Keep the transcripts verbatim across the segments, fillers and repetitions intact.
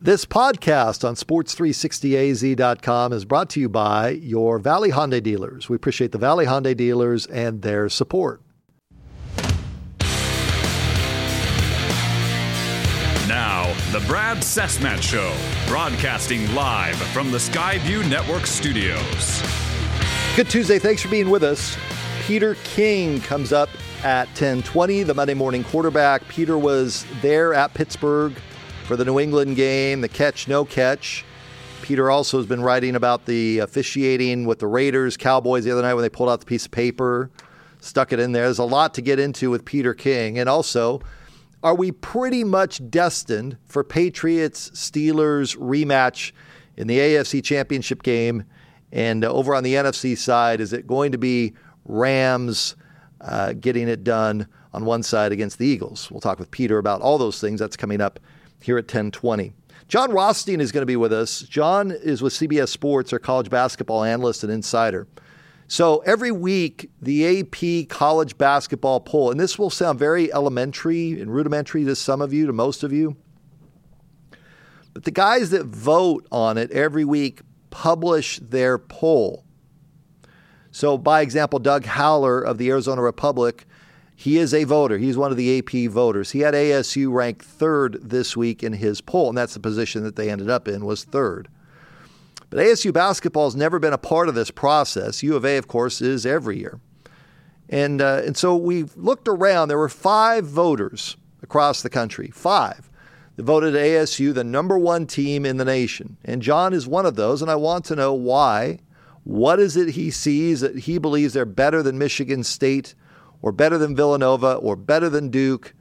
This podcast on sports three sixty A Z dot com is brought to you by your Valley Hyundai dealers. We appreciate the Valley Hyundai dealers and their support. Now, the Brad Cessmat Show, broadcasting live from the Skyview Network studios. Good Tuesday. Thanks for being with us. Peter King comes up at ten twenty, the Monday morning quarterback. Peter was there at Pittsburgh for the New England game, the catch, no catch. Peter also has been writing about the officiating with the Raiders, Cowboys the other night when they pulled out the piece of paper, stuck it in there. There's a lot to get into with Peter King. And also, are we pretty much destined for Patriots-Steelers rematch in the A F C Championship game? And uh, over on the N F C side, is it going to be Rams uh, getting it done on one side against the Eagles? We'll talk with Peter about all those things. That's coming up here at ten twenty. John Rothstein is going to be with us. John is with C B S Sports, our college basketball analyst and insider. So every week, the A P college basketball poll, and this will sound very elementary and rudimentary to some of you, to most of you, but the guys that vote on it every week publish their poll. So, by example, Doug Howler of the Arizona Republic, he is a voter. He's one of the A P voters. He had A S U ranked third this week in his poll, and that's the position that they ended up in, was third. But A S U basketball has never been a part of this process. U of A, of course, is every year. And, uh, and so we looked around. There were five voters across the country, five, that voted A S U the number one team in the nation. And John is one of those, and I want to know why. What is it he sees that he believes they're better than Michigan State, or better than Villanova, or better than Duke?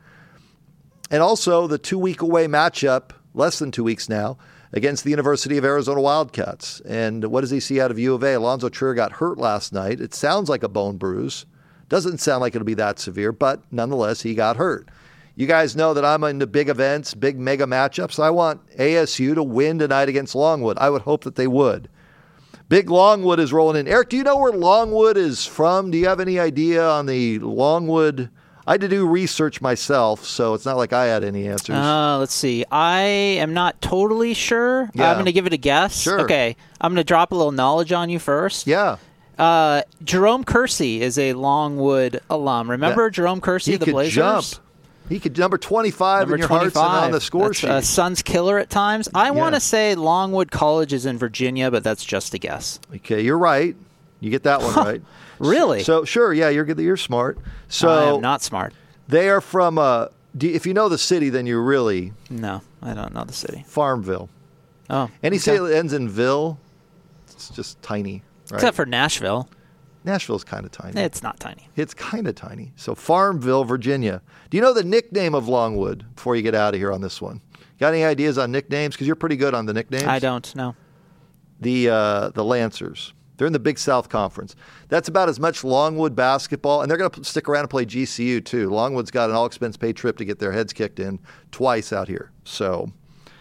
And also the two-week away matchup, less than two weeks now, against the University of Arizona Wildcats. And what does he see out of U of A? Alonzo Trier got hurt last night. It sounds like a bone bruise. Doesn't sound like it'll be that severe, but nonetheless, he got hurt. You guys know that I'm into big events, big mega matchups. I want A S U to win tonight against Longwood. I would hope that they would. Big Longwood is rolling in. Eric, do you know where Longwood is from? Do you have any idea on the Longwood? I had to do research myself, so it's not like I had any answers. Uh, let's see. I am not totally sure. Yeah. I'm going to give it a guess. Sure. Okay. I'm going to drop a little knowledge on you first. Yeah. Uh, Jerome Kersey is a Longwood alum. Remember That, Jerome Kersey of the Blazers? He could jump. He could number twenty-five number in your hearts and on the score that's, sheet. Uh, Suns killer at times. I Yeah. want to say Longwood College is in Virginia, but that's just a guess. Okay, you're right. You get that one right. Really? So, so sure, yeah, you're good. You're smart. So I am not smart. They are from. Uh, do, if you know the city, then you're really No, I don't know the city. Farmville. Oh, Any okay. city that ends in Ville, it's just tiny. Right? Except for Nashville. Nashville's kind of tiny. It's not tiny. It's kind of tiny. So Farmville, Virginia. Do you know the nickname of Longwood before you get out of here on this one? Got any ideas on nicknames? Because you're pretty good on the nicknames. I don't know. The uh, the Lancers. They're in the Big South Conference. That's about as much Longwood basketball, and they're going to stick around and play G C U too. Longwood's got an all-expense-paid trip to get their heads kicked in twice out here. So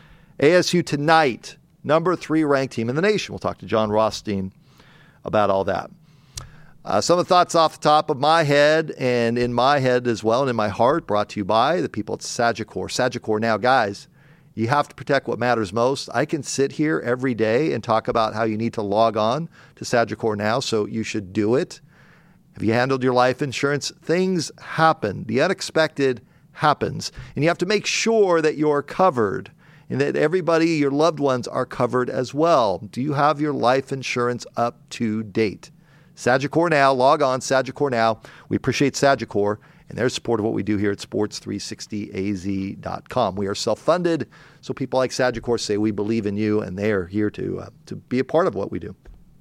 A S U tonight, number three ranked team in the nation. We'll talk to John Rothstein about all that. Uh, some of the thoughts off the top of my head and in my head as well and in my heart, brought to you by the people at Sagicor. Sagicor now, guys, you have to protect what matters most. I can sit here every day and talk about how you need to log on to Sagicor now, so you should do it. Have you handled your life insurance? Things happen. The unexpected happens. And you have to make sure that you're covered and that everybody, your loved ones, are covered as well. Do you have your life insurance up to date? Sagicor Now, log on, Sagicor Now. We appreciate Sagicor and their support of what we do here at sports three sixty A Z dot com. We are self-funded, so people like Sagicor say we believe in you, and they are here to, uh, to be a part of what we do.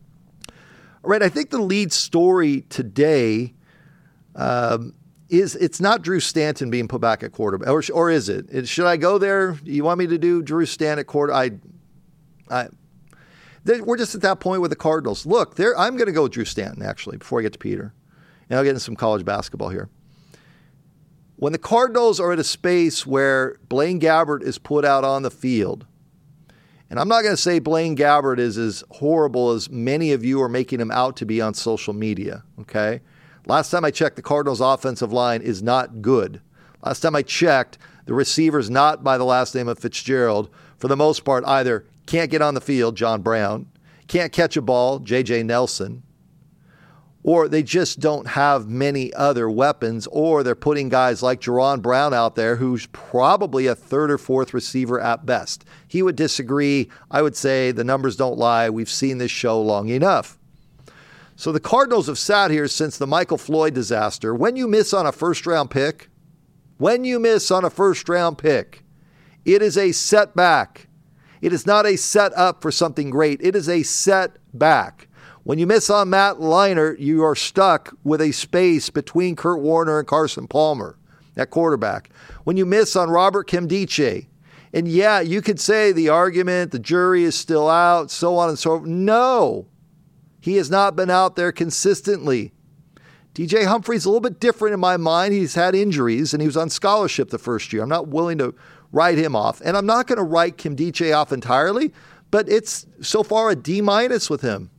All right, I think the lead story today um, is it's not Drew Stanton being put back at quarterback, or, or is it? it? Should I go there? You want me to do Drew Stanton at quarter? I, I. We're just at that point with the Cardinals. Look, there. I'm going to go with Drew Stanton, actually, before I get to Peter. And I'll get into some college basketball here. When the Cardinals are at a space where Blaine Gabbert is put out on the field, and I'm not going to say Blaine Gabbert is as horrible as many of you are making him out to be on social media, okay? Last time I checked, the Cardinals' offensive line is not good. Last time I checked, The receivers not by the last name of Fitzgerald, for the most part, either can't get on the field, John Brown, can't catch a ball, J J Nelson, or they just don't have many other weapons, or they're putting guys like Jaron Brown out there who's probably a third or fourth receiver at best. He would disagree. I would say the numbers don't lie. We've seen this show long enough. So the Cardinals have sat here since the Michael Floyd disaster. When you miss on a first-round pick, when you miss on a first-round pick, it is a setback. It is not a set up for something great. It is a setback. When you miss on Matt Leinart, you are stuck with a space between Kurt Warner and Carson Palmer at quarterback. When you miss on Robert Nkemdiche, and yeah, you could say the argument, the jury is still out, so on and so forth. No, he has not been out there consistently. D J Humphrey's a little bit different in my mind. He's had injuries, and he was on scholarship the first year. I'm not willing to write him off, and I'm not going to write Nkemdiche off entirely, but it's so far a D minus with him.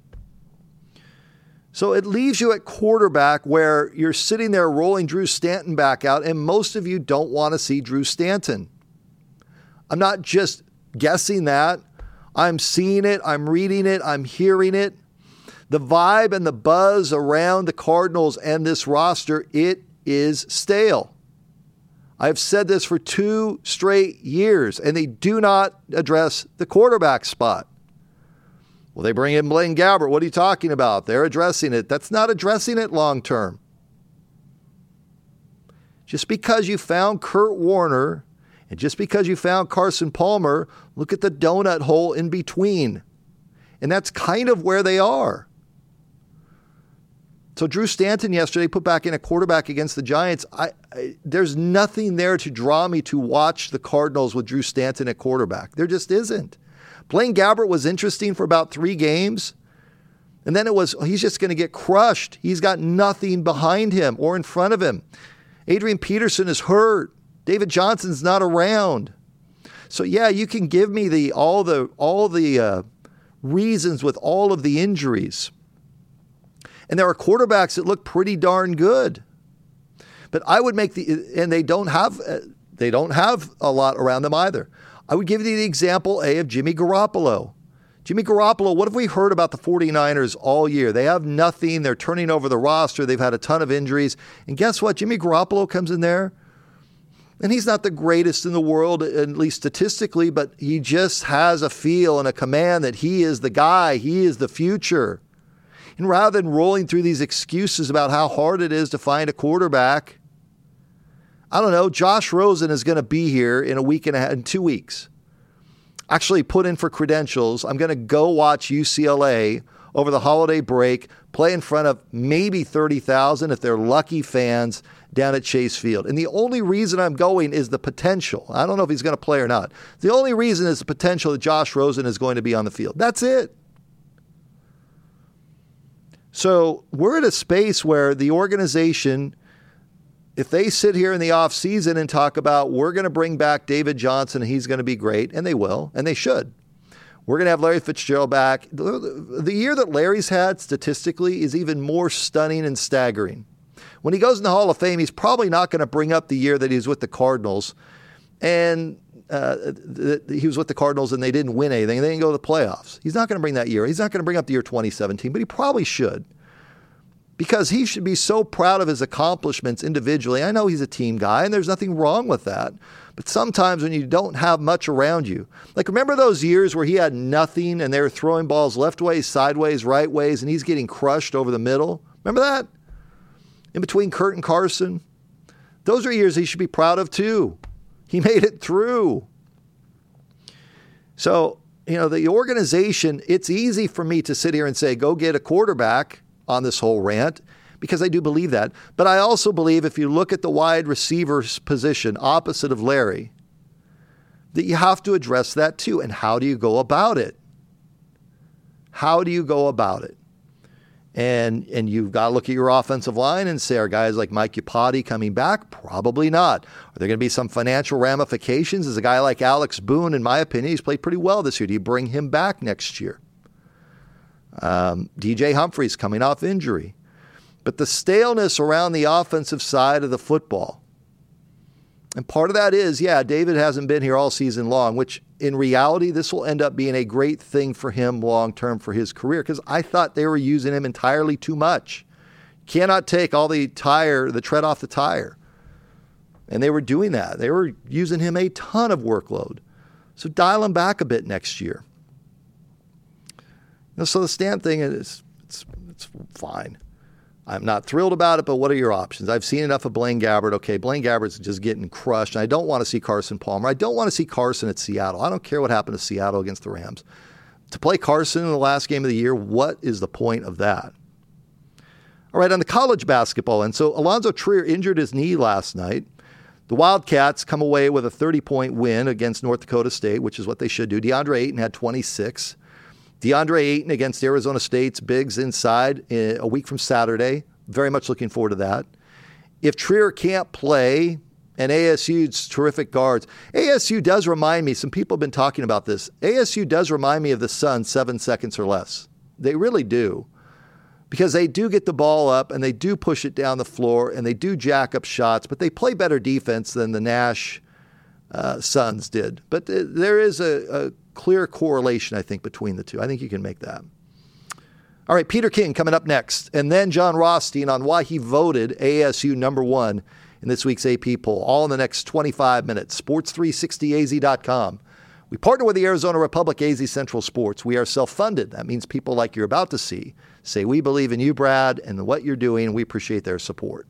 So it leaves you at quarterback where you're sitting there rolling Drew Stanton back out, and most of you don't want to see Drew Stanton. I'm not just guessing that. I'm seeing it. I'm reading it. I'm hearing it. The vibe and the buzz around the Cardinals and this roster, it is stale. I've said this for two straight years, and they do not address the quarterback spot. Well, they bring in Blaine Gabbert. What are you talking about? They're addressing it. That's not addressing it long term. Just because you found Kurt Warner and just because you found Carson Palmer, look at the donut hole in between. And that's kind of where they are. So Drew Stanton yesterday put back in a quarterback against the Giants. I, I, there's nothing there to draw me to watch the Cardinals with Drew Stanton at quarterback. There just isn't. Blaine Gabbert was interesting for about three games. And then it was, he's just going to get crushed. He's got nothing behind him or in front of him. Adrian Peterson is hurt. David Johnson's not around. So yeah, you can give me the all the all the uh, reasons with all of the injuries. And there are quarterbacks that look pretty darn good. But I would make the, and they don't have, uh, they don't have a lot around them either. I would give you the example, A, of Jimmy Garoppolo. Jimmy Garoppolo, what have we heard about the 49ers all year? They have nothing. They're turning over the roster. They've had a ton of injuries. And guess what? Jimmy Garoppolo comes in there, and he's not the greatest in the world, at least statistically, but he just has a feel and a command that he is the guy. He is the future. And rather than rolling through these excuses about how hard it is to find a quarterback, I don't know, Josh Rosen is going to be here in a week and a half, in two weeks. Actually put in for credentials. I'm going to go watch U C L A over the holiday break, play in front of maybe thirty thousand if they're lucky fans down at Chase Field. And the only reason I'm going is the potential. I don't know if he's going to play or not. The only reason is the potential that Josh Rosen is going to be on the field. That's it. So we're at a space where the organization, if they sit here in the offseason and talk about we're going to bring back David Johnson, he's going to be great, and they will, and they should. We're going to have Larry Fitzgerald back. The, the year that Larry's had statistically is even more stunning and staggering. When he goes in the Hall of Fame, he's probably not going to bring up the year that he was with the Cardinals, and uh, th- he was with the Cardinals and they didn't win anything. They didn't go to the playoffs. He's not going to bring that year. He's not going to bring up the year twenty seventeen, but he probably should. Because he should be so proud of his accomplishments individually. I know he's a team guy, and there's nothing wrong with that. But sometimes when you don't have much around you, like remember those years where he had nothing and they were throwing balls left ways, sideways, right ways, and he's getting crushed over the middle? Remember that? In between Kurt and Carson? Those are years he should be proud of too. He made it through. So, you know, the organization, it's easy for me to sit here and say, go get a quarterback on this whole rant, because I do believe that. But I also believe if you look at the wide receiver's position opposite of Larry, that you have to address that too. And how do you go about it? How do you go about it? And and you've got to look at your offensive line and say, are guys like Mike Iupati coming back? Probably not. Are there going to be some financial ramifications? Is a guy like Alex Boone, in my opinion, he's played pretty well this year. Do you bring him back next year? Um, D J Humphries coming off injury. But the staleness around the offensive side of the football, And part of that is, yeah, David hasn't been here all season long, which in reality, this will end up being a great thing for him long-term for his career, because I thought they were using him entirely too much. Cannot take all the tire, the tread off the tire. And they were doing that. They were using him a ton of workload. So dial him back a bit next year. You know, so the Stan thing is, it's, it's fine. I'm not thrilled about it, but what are your options? I've seen enough of Blaine Gabbert. Okay, Blaine Gabbert's just getting crushed. And I don't want to see Carson Palmer. I don't want to see Carson at Seattle. I don't care what happened to Seattle against the Rams. To play Carson in the last game of the year, what is the point of that? All right, on the college basketball end, so Alonzo Trier injured his knee last night. The Wildcats come away with a thirty-point win against North Dakota State, which is what they should do. DeAndre Ayton had twenty-six. DeAndre Ayton against Arizona State's bigs inside a week from Saturday. Very much looking forward to that. If Trier can't play, and A S U's terrific guards, A S U does remind me, some people have been talking about this, A S U does remind me of the Suns seven seconds or less. They really do. Because they do get the ball up and they do push it down the floor and they do jack up shots, but they play better defense than the Nash uh, Suns did. But th- there is a, a clear correlation, I think, between the two. I think you can make that. All right, Peter King coming up next, and then John Rothstein on why he voted A S U number one in this week's A P poll, all in the next twenty-five minutes. sports three sixty A Z dot com. We partner with the Arizona Republic A Z Central Sports. We are self-funded. That means people like you're about to see say, we believe in you, Brad, and what you're doing, and we appreciate their support.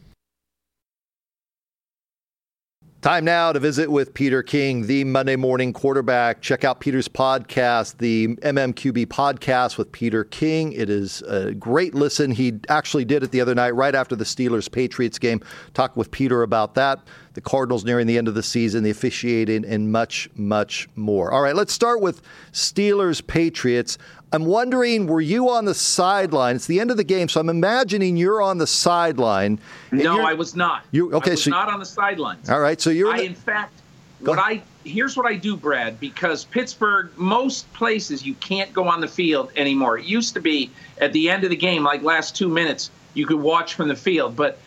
Time now to visit with Peter King, the Monday Morning Quarterback. Check out Peter's podcast, the M M Q B podcast with Peter King. It is a great listen. He actually did it the other night right after the Steelers-Patriots game. Talked with Peter about that, the Cardinals nearing the end of the season, the officiating, and much, much more. All right, let's start with Steelers-Patriots. I'm wondering, were you on the sideline? It's the end of the game, so I'm imagining you're on the sideline. No, I was not. You okay? I was so not on the sidelines. All right, so you're. I, the, in fact, what I here's what I do, Brad, because Pittsburgh, most places you can't go on the field anymore. It used to be at the end of the game, like last two minutes, you could watch from the field, but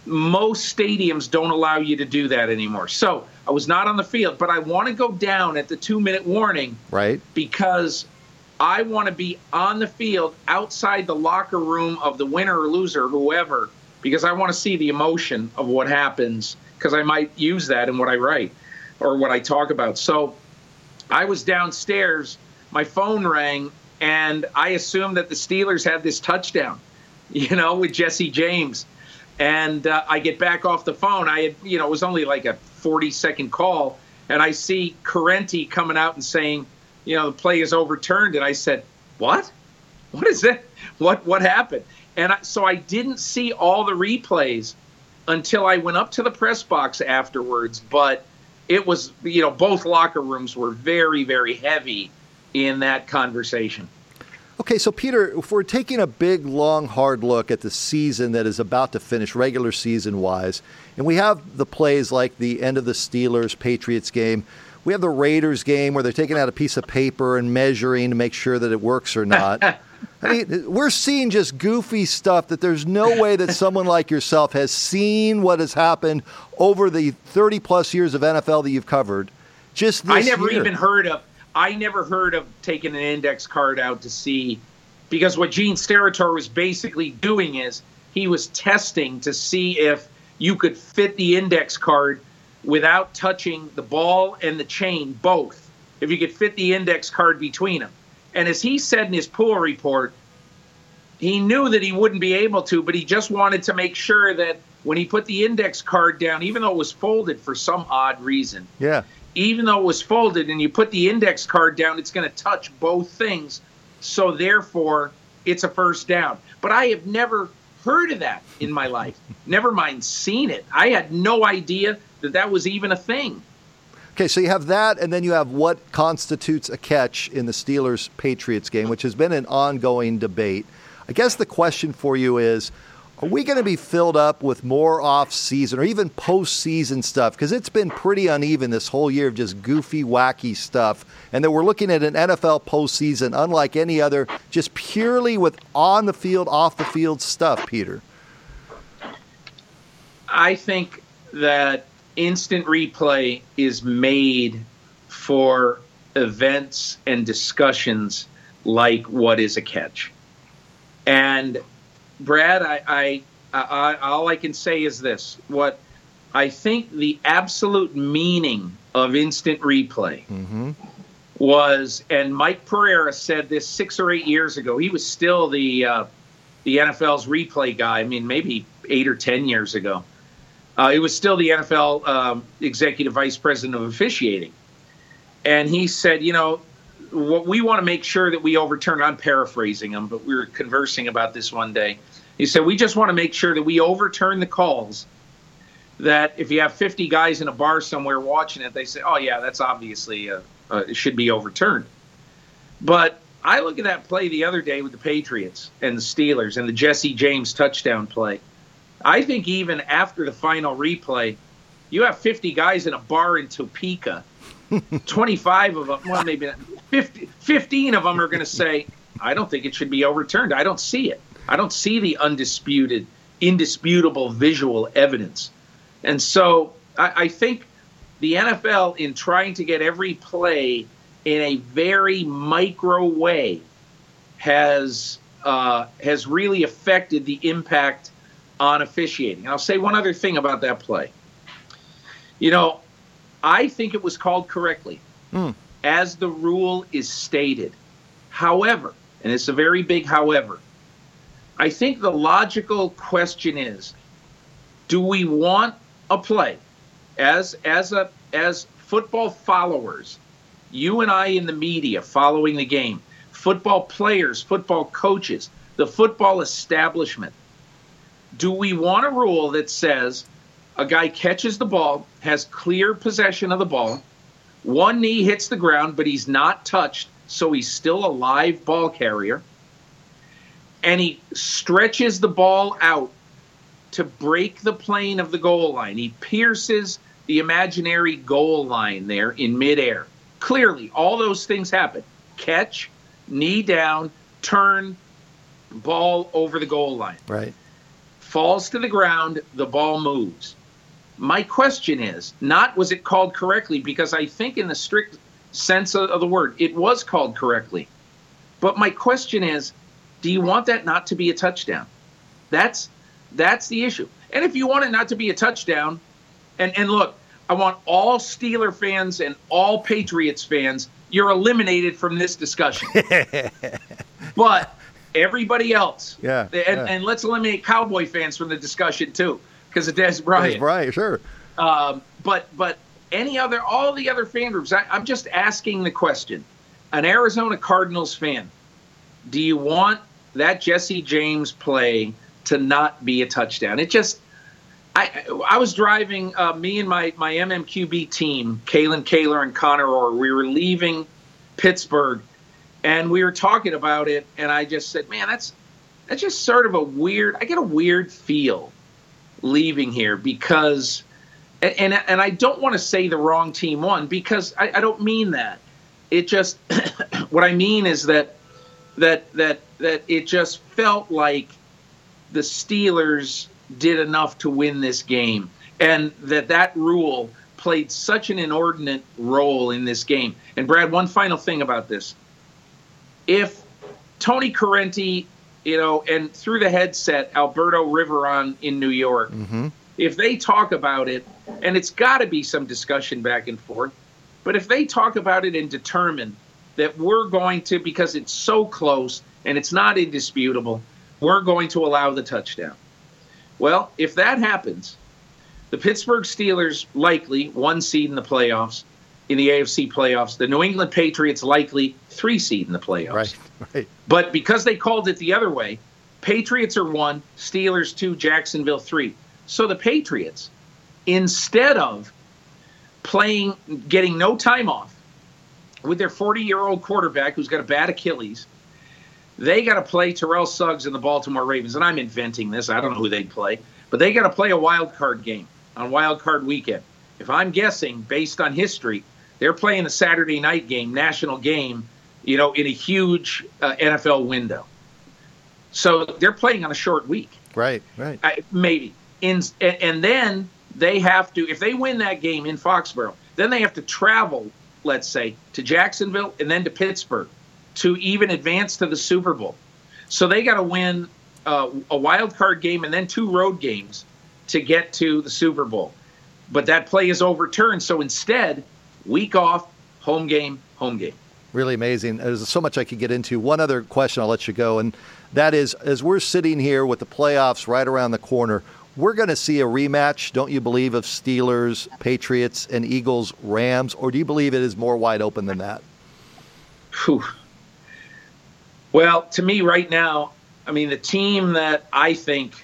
most stadiums don't allow you to do that anymore. So I was not on the field, but I want to go down at the two-minute warning, right? Because I want to be on the field outside the locker room of the winner or loser, whoever, because I want to see the emotion of what happens, because I might use that in what I write or what I talk about. So I was downstairs, my phone rang, and I assumed that the Steelers had this touchdown, you know, with Jesse James. And uh, I get back off the phone. I had, you know, it was only like a forty-second call, and I see Correnti coming out and saying, you know, the play is overturned. And I said, what? What is that? What what happened? And I, so I didn't see all the replays until I went up to the press box afterwards. But it was, you know, both locker rooms were very, very heavy in that conversation. Okay, so Peter, if we're taking a big, long, hard look at the season that is about to finish, regular season-wise, and we have the plays like the end of the Steelers-Patriots game, we have the Raiders game where they're taking out a piece of paper and measuring to make sure that it works or not. I mean, we're seeing just goofy stuff that there's no way that someone like yourself has seen what has happened over the thirty-plus years of N F L that you've covered. Just this I never year. even heard of I never heard of taking an index card out to see, because what Gene Steratore was basically doing is he was testing to see if you could fit the index card without touching the ball and the chain, both, if you could fit the index card between them. And as he said in his pool report, he knew that he wouldn't be able to, but he just wanted to make sure that when he put the index card down, even though it was folded for some odd reason, yeah, even though it was folded and you put the index card down, it's going to touch both things. So therefore, it's a first down. But I have never heard of that in my life. Never mind seen it. I had no idea that that was even a thing. Okay, so you have that, and then you have what constitutes a catch in the Steelers-Patriots game, which has been an ongoing debate. I guess the question for you is, are we going to be filled up with more off-season or even post-season stuff? Because it's been pretty uneven this whole year of just goofy, wacky stuff. And that we're looking at an N F L postseason unlike any other, just purely with on-the-field, off-the-field stuff, Peter. I think that instant replay is made for events and discussions like what is a catch. And Brad, I, I, I all I can say is this: what I think the absolute meaning of instant replay mm-hmm. was, and Mike Pereira said this six or eight years ago. He was still the uh, the N F L's replay guy. I mean, maybe eight or ten years ago. Uh, he was still the N F L um, executive vice president of officiating. And he said, you know, what we want to make sure that we overturn, I'm paraphrasing him, but we were conversing about this one day. He said, we just want to make sure that we overturn the calls that if you have fifty guys in a bar somewhere watching it, they say, oh, yeah, that's obviously, uh, uh, it should be overturned. But I look at that play the other day with the Patriots and the Steelers and the Jesse James touchdown play. I think even after the final replay, you have fifty guys in a bar in Topeka. twenty-five of them, well, maybe not, fifty, fifteen of them are going to say, I don't think it should be overturned. I don't see it. I don't see the undisputed, indisputable visual evidence. And so I, I think the N F L, in trying to get every play in a very micro way, has uh, has really affected the impact on officiating. I'll say one other thing about that play. You know, I think it was called correctly, mm. as the rule is stated. However, and it's a very big however, I think the logical question is, do we want a play as as a as football followers, you and I in the media following the game, football players, football coaches, the football establishment, do we want a rule that says a guy catches the ball, has clear possession of the ball, one knee hits the ground, but he's not touched, so he's still a live ball carrier, and he stretches the ball out to break the plane of the goal line. He pierces the imaginary goal line there in midair. Clearly, all those things happen. Catch, knee down, turn, ball over the goal line. Right. Falls to the ground, the ball moves. My question is, not was it called correctly, because I think in the strict sense of the word, it was called correctly. But my question is, do you want that not to be a touchdown? That's that's the issue. And if you want it not to be a touchdown, and, and look, I want all Steeler fans and all Patriots fans, you're eliminated from this discussion. But everybody else, yeah, and, yeah. and let's eliminate Cowboy fans from the discussion too, because of Dez Bryant. Dez Bryant, sure. Um, but but any other, all the other fan groups, I, I'm just asking the question: an Arizona Cardinals fan, do you want that Jesse James play to not be a touchdown? It just, I I was driving, uh, me and my my M M Q B team, Kalen Kaler and Connor Orr, we were leaving Pittsburgh. And we were talking about it, and I just said, man, that's that's just sort of a weird, I get a weird feel leaving here because, and and, and I don't want to say the wrong team won, because I, I don't mean that. It just, what I mean is that, that, that, that it just felt like the Steelers did enough to win this game, and that that rule played such an inordinate role in this game. And Brad, one final thing about this. If Tony Correnti, you know, and through the headset, Alberto Riveron in New York, mm-hmm. if they talk about it, and it's got to be some discussion back and forth, but if they talk about it and determine that we're going to, because it's so close and it's not indisputable, we're going to allow the touchdown. Well, if that happens, the Pittsburgh Steelers likely one seed in the playoffs, in the A F C playoffs. The New England Patriots likely three seed in the playoffs. Right, right. But because they called it the other way, Patriots are one, Steelers two, Jacksonville three. So the Patriots, instead of playing, getting no time off with their forty-year-old quarterback who's got a bad Achilles, they got to play Terrell Suggs and the Baltimore Ravens. And I'm inventing this. I don't know who they'd play. But they got to play a wild card game on wild card weekend. If I'm guessing, based on history, they're playing a Saturday night game, national game, you know, in a huge uh, N F L window. So they're playing on a short week. Right, right. I, maybe. In, and, and then they have to, if they win that game in Foxborough, then they have to travel, let's say, to Jacksonville and then to Pittsburgh to even advance to the Super Bowl. So they got to win uh, a wild card game and then two road games to get to the Super Bowl. But that play is overturned. So instead, week off, home game, home game. Really amazing. There's so much I could get into. One other question, I'll let you go, and that is, as we're sitting here with the playoffs right around the corner, we're going to see a rematch, don't you believe, of Steelers, Patriots, and Eagles, Rams, or do you believe it is more wide open than that? Whew. Well, to me right now, I mean, the team that I think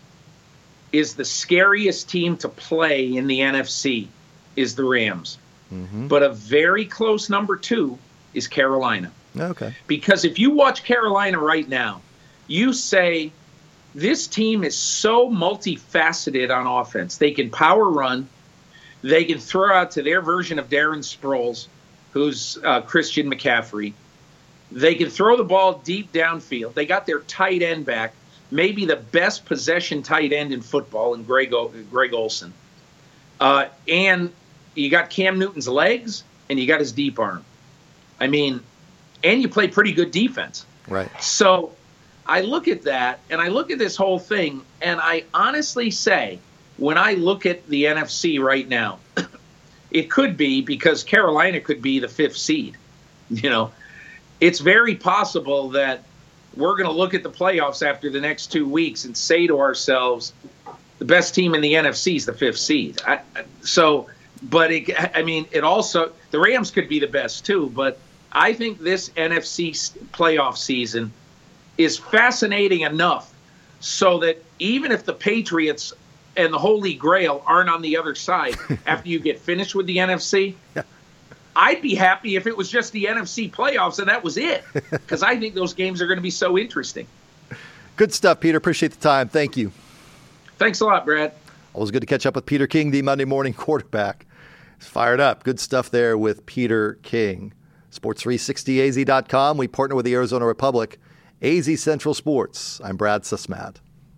is the scariest team to play in the N F C is the Rams. Mm-hmm. But a very close number two is Carolina. Okay. Because if you watch Carolina right now, you say this team is so multifaceted on offense. They can power run. They can throw out to their version of Darren Sproles, who's uh, Christian McCaffrey. They can throw the ball deep downfield. They got their tight end back, maybe the best possession tight end in football, in Greg, o- Greg Olsen. Uh, and you got Cam Newton's legs, and you got his deep arm. I mean, and you play pretty good defense. Right. So I look at that, and I look at this whole thing, and I honestly say, when I look at the N F C right now, it could be because Carolina could be the fifth seed. You know, it's very possible that we're going to look at the playoffs after the next two weeks and say to ourselves, the best team in the N F C is the fifth seed. I, so, but it, I mean, it also, the Rams could be the best too, but I think this N F C playoff season is fascinating enough so that even if the Patriots and the Holy Grail aren't on the other side after you get finished with the N F C, yeah. I'd be happy if it was just the N F C playoffs and that was it, because I think those games are going to be so interesting. Good stuff, Peter. Appreciate the time. Thank you. Thanks a lot, Brad. Always good to catch up with Peter King, the Monday morning quarterback. He's fired up. Good stuff there with Peter King. Sports three sixty A Z dot com. We partner with the Arizona Republic. A Z Central Sports. I'm Brad Sussman.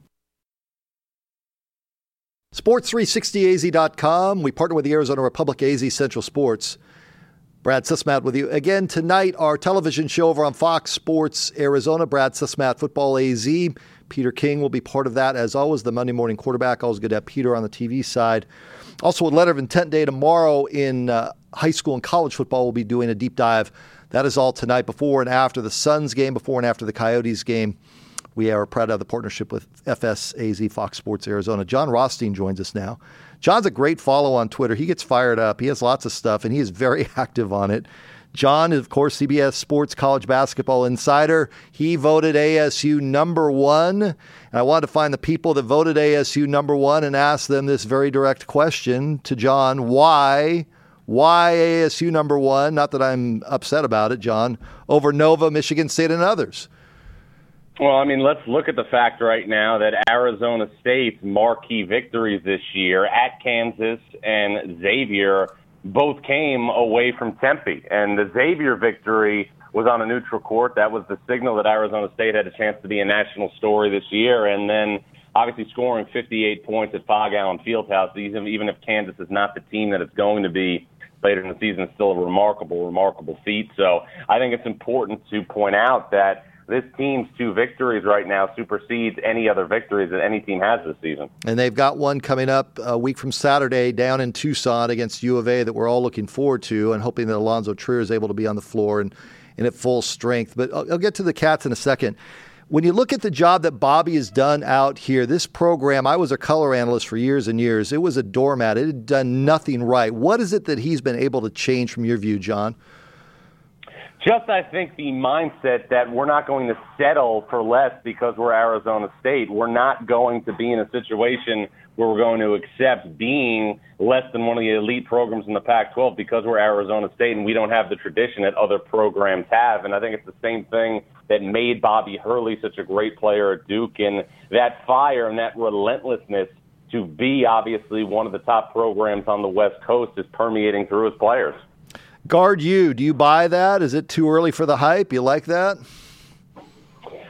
Sports three sixty A Z dot com. We partner with the Arizona Republic, A Z Central Sports. Brad Sussman with you. Again, tonight, our television show over on Fox Sports Arizona, Brad Sussman Football A Z. Peter King will be part of that. As always, the Monday morning quarterback. Always good to have Peter on the T V side. Also, a Letter of Intent Day tomorrow in uh, high school and college football. We'll be doing a deep dive. That is all tonight, before and after the Suns game, before and after the Coyotes game. We are proud to have the partnership with F S A Z, Fox Sports Arizona. John Rothstein joins us now. John's a great follow on Twitter. He gets fired up. He has lots of stuff, and he is very active on it. John is, of course, C B S Sports College Basketball Insider. He voted A S U number one. And I wanted to find the people that voted A S U number one and ask them this very direct question to John. Why? Why A S U number one? Not that I'm upset about it, John, over Nova, Michigan State, and others. Well, I mean, let's look at the fact right now that Arizona State's marquee victories this year at Kansas and Xavier both came away from Tempe. And the Xavier victory was on a neutral court. That was the signal that Arizona State had a chance to be a national story this year. And then obviously scoring fifty-eight points at Fog Allen Fieldhouse, even, even if Kansas is not the team that it's going to be later in the season, is still a remarkable, remarkable feat. So I think it's important to point out that this team's two victories right now supersedes any other victories that any team has this season. And they've got one coming up a week from Saturday down in Tucson against U of A that we're all looking forward to and hoping that Alonzo Trier is able to be on the floor and, and at full strength. But I'll, I'll get to the Cats in a second. When you look at the job that Bobby has done out here, this program, I was a color analyst for years and years. It was a doormat. It had done nothing right. What is it that he's been able to change from your view, John? Just, I think, the mindset that we're not going to settle for less because we're Arizona State. We're not going to be in a situation where we're going to accept being less than one of the elite programs in the Pac twelve because we're Arizona State and we don't have the tradition that other programs have. And I think it's the same thing that made Bobby Hurley such a great player at Duke, and that fire and that relentlessness to be obviously one of the top programs on the West Coast is permeating through his players. Guard you, do you buy that? Is it too early for the hype? You like that?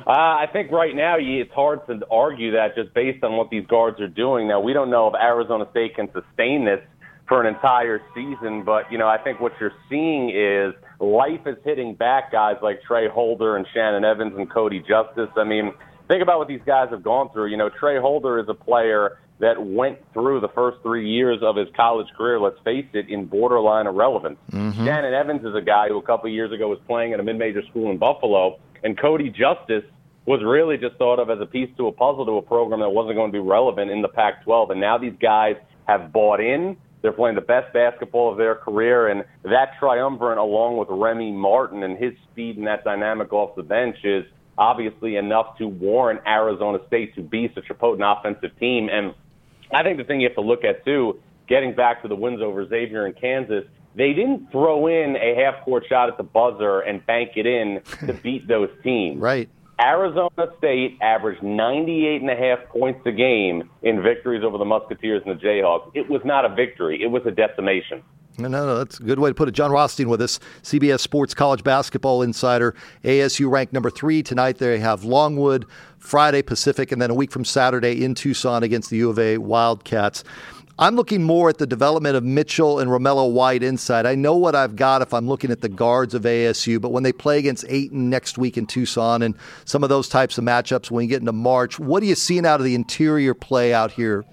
Uh, I think right now it's hard to argue that just based on what these guards are doing. Now, we don't know if Arizona State can sustain this for an entire season, but, you know, I think what you're seeing is life is hitting back guys like Trey Holder and Shannon Evans and Cody Justice. I mean, think about what these guys have gone through. You know, Trey Holder is a player that went through the first three years of his college career, let's face it, in borderline irrelevance. Mm-hmm. Shannon Evans is a guy who a couple of years ago was playing at a mid-major school in Buffalo, and Cody Justice was really just thought of as a piece to a puzzle to a program that wasn't going to be relevant in the Pac twelve. And now these guys have bought in. They're playing the best basketball of their career, and that triumvirate, along with Remy Martin and his speed and that dynamic off the bench, is obviously enough to warrant Arizona State to be such a potent offensive team. And I think the thing you have to look at, too, getting back to the wins over Xavier and Kansas, they didn't throw in a half-court shot at the buzzer and bank it in to beat those teams. Right. Arizona State averaged ninety-eight and a half points a game in victories over the Musketeers and the Jayhawks. It was not a victory. It was a decimation. No, no, no, that's a good way to put it. John Rothstein with us, C B S Sports College Basketball Insider. A S U ranked number three. Tonight they have Longwood, Friday Pacific, and then a week from Saturday in Tucson against the U of A Wildcats. I'm looking more at the development of Mitchell and Romello White inside. I know what I've got if I'm looking at the guards of A S U, but when they play against Ayton next week in Tucson and some of those types of matchups when you get into March, what are you seeing out of the interior play out here?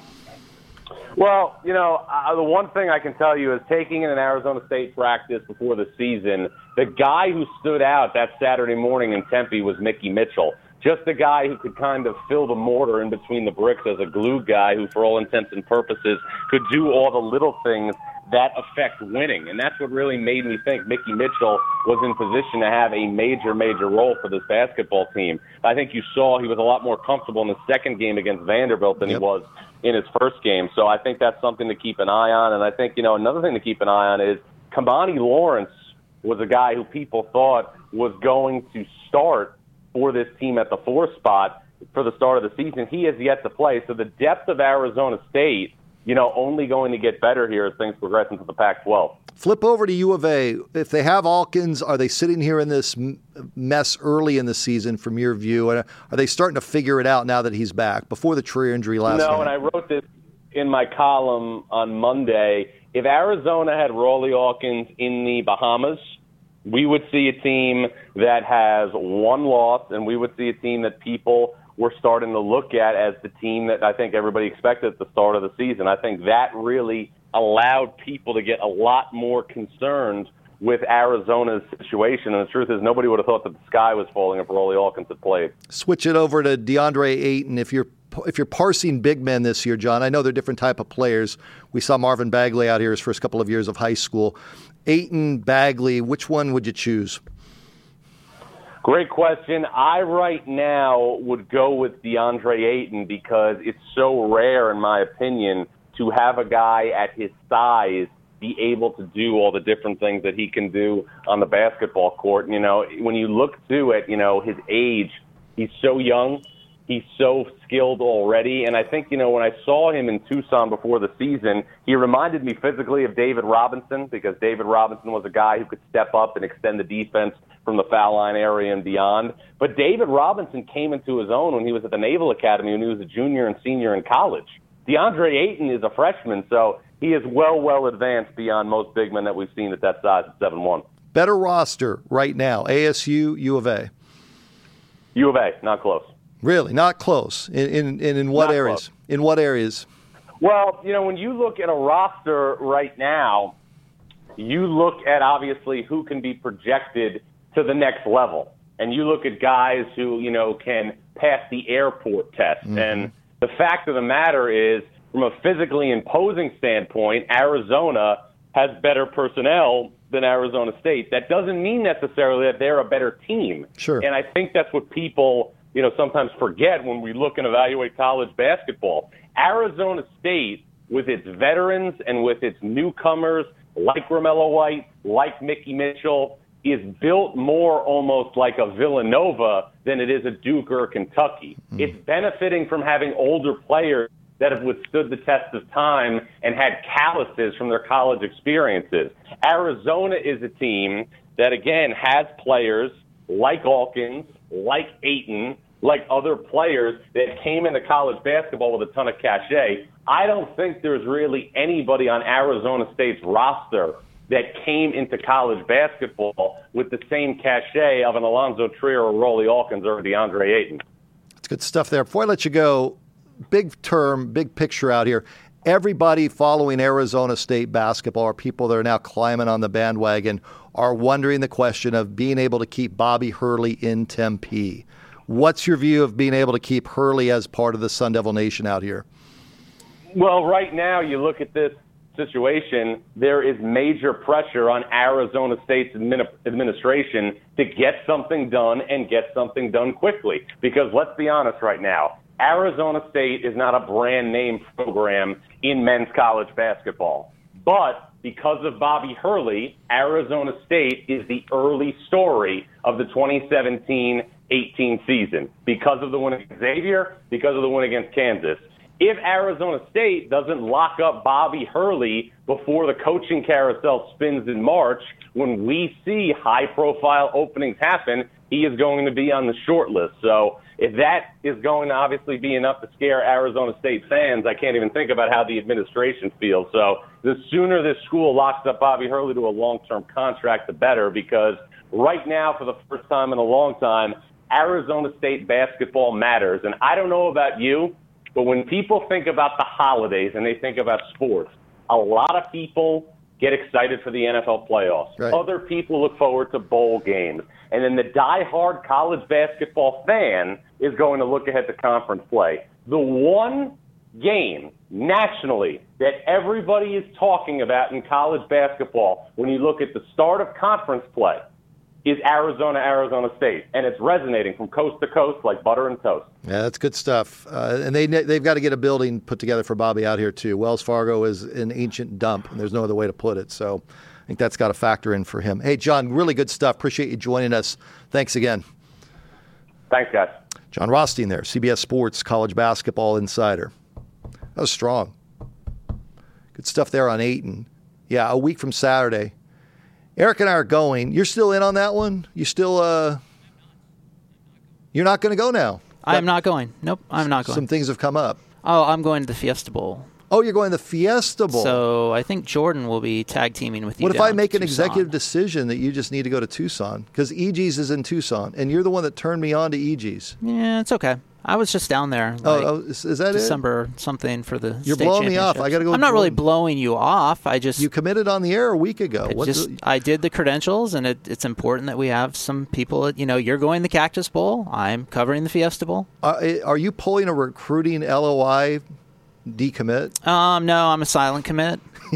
Well, you know, uh, the one thing I can tell you is taking in an Arizona State practice before the season, the guy who stood out that Saturday morning in Tempe was Mickey Mitchell. Just a guy who could kind of fill the mortar in between the bricks as a glue guy who, for all intents and purposes, could do all the little things that affect winning. And that's what really made me think Mickey Mitchell was in position to have a major, major role for this basketball team. I think you saw he was a lot more comfortable in the second game against Vanderbilt than yep. he was in his first game. So I think that's something to keep an eye on. And I think, you know, another thing to keep an eye on is Kamani Lawrence was a guy who people thought was going to start for this team at the four spot for the start of the season. He has yet to play. So the depth of Arizona State, you know, only going to get better here as things progress into the Pac twelve. Flip over to U of A. If they have Alkins, are they sitting here in this mess early in the season from your view? And are they starting to figure it out now that he's back before the Trier injury last night? No, and I wrote this in my column on Monday. If Arizona had Rawley Alkins in the Bahamas, we would see a team that has one loss, and we would see a team that people were starting to look at as the team that I think everybody expected at the start of the season. I think that really allowed people to get a lot more concerned with Arizona's situation. And the truth is, nobody would have thought that the sky was falling if Rawley Alkins had played. Switch it over to DeAndre Ayton. If you're if you're parsing big men this year, John, I know they're different type of players. We saw Marvin Bagley out here his first couple of years of high school. Ayton, Bagley, which one would you choose? Great question. I right now would go with DeAndre Ayton because it's so rare, in my opinion, to have a guy at his size be able to do all the different things that he can do on the basketball court. You know, when you look to it, you know, his age, he's so young. He's so skilled already. And I think, you know, when I saw him in Tucson before the season, he reminded me physically of David Robinson because David Robinson was a guy who could step up and extend the defense from the foul line area and beyond. But David Robinson came into his own when he was at the Naval Academy when he was a junior and senior in college. DeAndre Ayton is a freshman, so he is well, well advanced beyond most big men that we've seen at that size at seven one. Better roster right now, A S U, U of A? U of A, not close. Really? Not close? In in, in, in what not areas? Close. In what areas? Well, you know, when you look at a roster right now, you look at obviously who can be projected to the next level. And you look at guys who, you know, can pass the airport test. Mm-hmm. And the fact of the matter is, from a physically imposing standpoint, Arizona has better personnel than Arizona State. That doesn't mean necessarily that they're a better team. Sure. And I think that's what people, you know, sometimes forget when we look and evaluate college basketball. Arizona State, with its veterans and with its newcomers, like Romello White, like Mickey Mitchell, is built more almost like a Villanova than it is a Duke or a Kentucky. Mm. It's benefiting from having older players that have withstood the test of time and had calluses from their college experiences. Arizona is a team that, again, has players like Alkins, like Ayton, like other players that came into college basketball with a ton of cachet. I don't think there's really anybody on Arizona State's roster that came into college basketball with the same cachet of an Alonzo Trier or Rollie Alkins or DeAndre Ayton. It's good stuff there. Before I let you go, big term, big picture out here. Everybody following Arizona State basketball, or people that are now climbing on the bandwagon, are wondering the question of being able to keep Bobby Hurley in Tempe. What's your view of being able to keep Hurley as part of the Sun Devil Nation out here? Well, right now you look at this situation, there is major pressure on Arizona State's admin- administration to get something done and get something done quickly. Because let's be honest right now, Arizona State is not a brand name program in men's college basketball. But because of Bobby Hurley, Arizona State is the early story of the twenty seventeen eighteen season because of the win against Xavier, because of the win against Kansas. If Arizona State doesn't lock up Bobby Hurley before the coaching carousel spins in March, when we see high-profile openings happen, he is going to be on the short list. So if that is going to obviously be enough to scare Arizona State fans, I can't even think about how the administration feels. So the sooner this school locks up Bobby Hurley to a long-term contract, the better, because right now, for the first time in a long time, Arizona State basketball matters. And I don't know about you, but when people think about the holidays and they think about sports, a lot of people get excited for the N F L playoffs. Right. Other people look forward to bowl games. And then the diehard college basketball fan is going to look ahead to conference play. The one game nationally that everybody is talking about in college basketball when you look at the start of conference play is Arizona, Arizona State. And it's resonating from coast to coast like butter and toast. Yeah, that's good stuff. Uh, and they, they've got to get a building put together for Bobby out here, too. Wells Fargo is an ancient dump, and there's no other way to put it. So I think that's got to factor in for him. Hey, John, really good stuff. Appreciate you joining us. Thanks again. Thanks, guys. John Rothstein there, C B S Sports College Basketball Insider. That was strong. Good stuff there on Ayton. Yeah, a week from Saturday. Eric and I are going. You're still in on that one? You still, uh, you're not going to go now? I'm not going. Nope, I'm not going. Some things have come up. Oh, I'm going to the Fiesta Bowl. Oh, you're going to the Fiesta Bowl. So I think Jordan will be tag teaming with you. What if I down make to an Tucson. executive decision that you just need to go to Tucson? Because E G's is in Tucson, and you're the one that turned me on to E G's. Yeah, it's okay. I was just down there. Like oh, oh is, is that December it? something for the You're state blowing me off. I got to go. I'm not join. really blowing you off. I just you committed on the air a week ago. I What just the, I did the credentials, and it, it's important that we have some people. At, you know, you're going the Cactus Bowl. I'm covering the Fiesta Bowl. are, are you pulling a recruiting L O I decommit? Um, no, I'm a silent commit.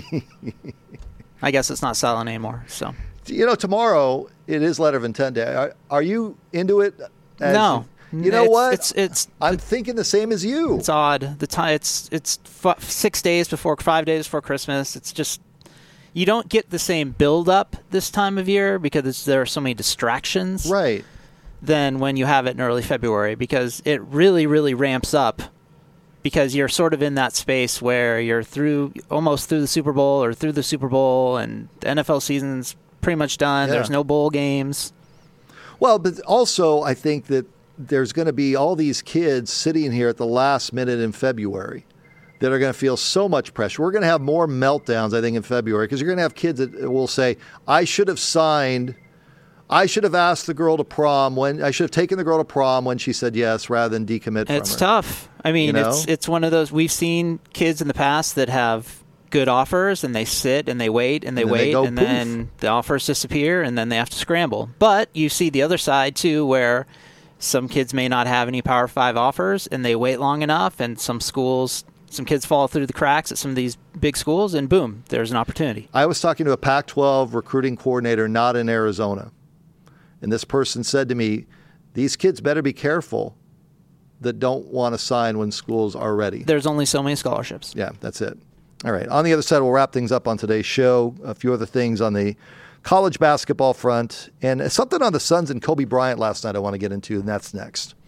I guess it's not silent anymore. So you know, tomorrow it is Letter of Intent Day. Are, are you into it? As, no. You know it's, what? It's it's. I'm thinking the same as you. It's odd. The time. It's it's f- six days before, five days before Christmas. It's just you don't get the same build up this time of year because there are so many distractions. Right. Than when you have it in early February, because it really really ramps up. Because you're sort of in that space where you're through almost through the Super Bowl or through the Super Bowl, and the N F L season's pretty much done. Yeah. There's no bowl games. Well, but also I think that there's going to be all these kids sitting here at the last minute in February that are going to feel so much pressure. We're going to have more meltdowns, I think, in February, because you're going to have kids that will say, I should have signed, I should have asked the girl to prom when, I should have taken the girl to prom when she said yes rather than decommit from her. It's tough. I mean, You know? it's it's one of those, we've seen kids in the past that have good offers and they sit and they wait and they And then they wait go and poof. then the offers disappear and then they have to scramble. But you see the other side, too, where some kids may not have any Power Five offers, and they wait long enough, and some schools, some kids fall through the cracks at some of these big schools, and boom, there's an opportunity. I was talking to a Pac twelve recruiting coordinator not in Arizona, and this person said to me, these kids better be careful that don't want to sign when schools are ready. There's only so many scholarships. Yeah, that's it. All right. On the other side, we'll wrap things up on today's show. A few other things on the college basketball front, and something on the Suns and Kobe Bryant last night I want to get into, and that's next.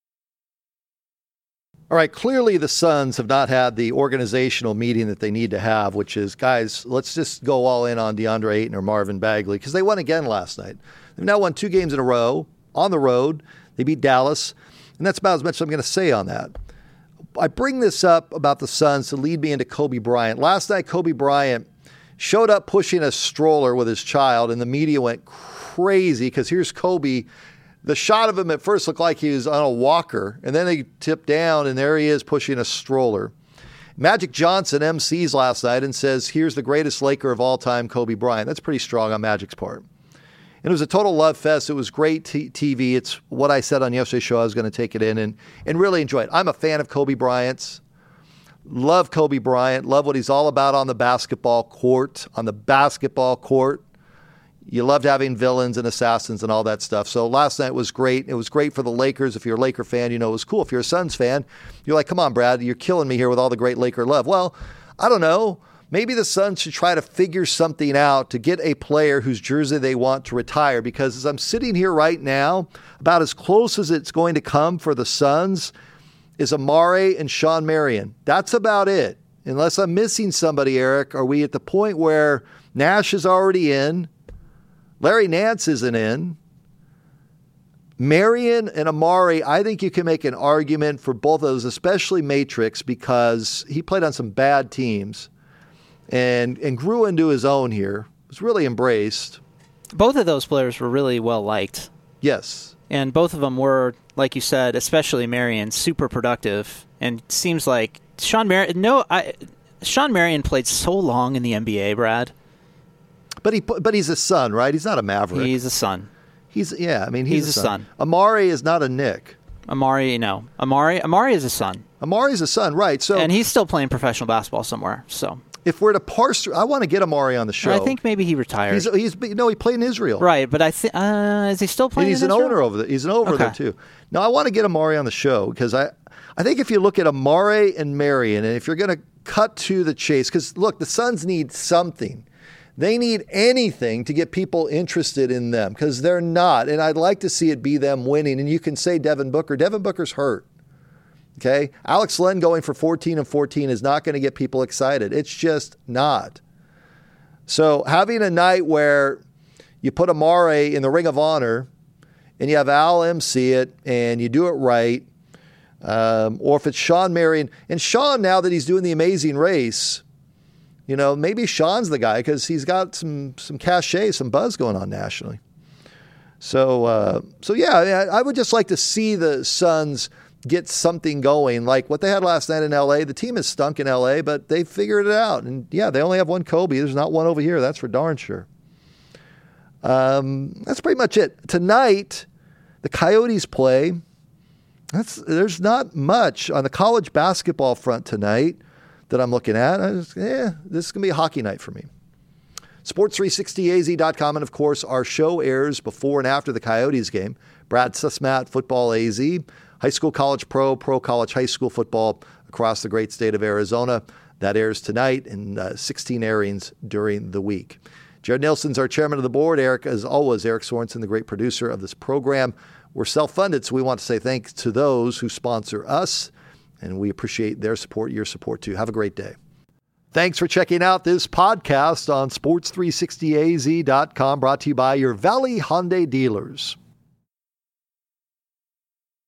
All right, clearly the Suns have not had the organizational meeting that they need to have, which is, guys, let's just go all in on DeAndre Ayton or Marvin Bagley, because they won again last night. They've now won two games in a row. on the road. They beat Dallas, and that's about as much as I'm going to say on that. I bring this up about the Suns to lead me into Kobe Bryant. Last night, Kobe Bryant showed up pushing a stroller with his child, and the media went crazy because here's Kobe. The shot of him at first looked like he was on a walker, and then they tipped down, and there he is pushing a stroller. Magic Johnson M Cs last night and says, here's the greatest Laker of all time, Kobe Bryant. That's pretty strong on Magic's part. And it was a total love fest. It was great t- TV. It's what I said on yesterday's show. I was going to take it in and, and really enjoy it. I'm a fan of Kobe Bryant's. Love Kobe Bryant. Love what he's all about on the basketball court. On the basketball court. You loved having villains and assassins and all that stuff. So last night was great. It was great for the Lakers. If you're a Laker fan, you know it was cool. If you're a Suns fan, you're like, come on, Brad, you're killing me here with all the great Laker love. Well, I don't know. Maybe the Suns should try to figure something out to get a player whose jersey they want to retire, because as I'm sitting here right now, about as close as it's going to come for the Suns is Amar'e and Shawn Marion. That's about it. Unless I'm missing somebody, Eric, are we at the point where Nash is already in, Larry Nance isn't in, Marion and Amar'e, I think you can make an argument for both of those, especially Matrix, because he played on some bad teams. And and grew into his own here. Was really embraced. Both of those players were really well liked. Yes. And both of them were, like you said, especially Marion, super productive. And it seems like Shawn Marion, no, I, Shawn Marion played so long in the N B A, Brad. But he but he's a Sun, right? He's not a Maverick. He's a Sun. He's yeah, I mean he's, he's a, a Sun. Sun. Amar'e is not a Knick. Amar'e, no. Amar'e, Amar'e is a Sun. Amar'e's a Sun, right? So and he's still playing professional basketball somewhere. So. If we're to parse through, I want to get Amar'e on the show. I think maybe he retired. He's, he's no, he played in Israel. Right, but I think uh, is he still playing? And he's in an Israel? owner over there. He's an owner okay. there too. Now I want to get Amar'e on the show because I, I think if you look at Amar'e and Marion, and if you're going to cut to the chase, because look, the Suns need something. They need anything to get people interested in them because they're not. And I'd like to see it be them winning. And you can say Devin Booker. Devin Booker's hurt. Okay, Alex Len going for fourteen and fourteen is not going to get people excited. It's just not. So having a night where you put Amar'e in the Ring of Honor and you have Al M C it and you do it right, um, or if it's Shawn Marion, and Shawn, now that he's doing the Amazing Race, you know, maybe Shawn's the guy because he's got some some cachet, some buzz going on nationally. So, uh, so yeah, I would just like to see the Suns get something going like what they had last night in L A. The team has stunk in L A, but they figured it out. And yeah, they only have one Kobe. There's not one over here. That's for darn sure. Um, that's pretty much it. Tonight, the Coyotes play. That's there's not much on the college basketball front tonight that I'm looking at. I just, yeah, this is going to be a hockey night for me. sports three sixty A Z dot com, and of course, our show airs before and after the Coyotes game. Brad Sussmat, Football A Z. High school, college, pro, pro, college, high school football across the great state of Arizona. That airs tonight and uh, sixteen airings during the week. Jared Nilsson's our chairman of the board. Eric, as always, Eric Sorensen, the great producer of this program. We're self-funded, so we want to say thanks to those who sponsor us, and we appreciate their support, your support too. Have a great day. Thanks for checking out this podcast on sports three sixty A Z dot com, brought to you by your Valley Hyundai dealers.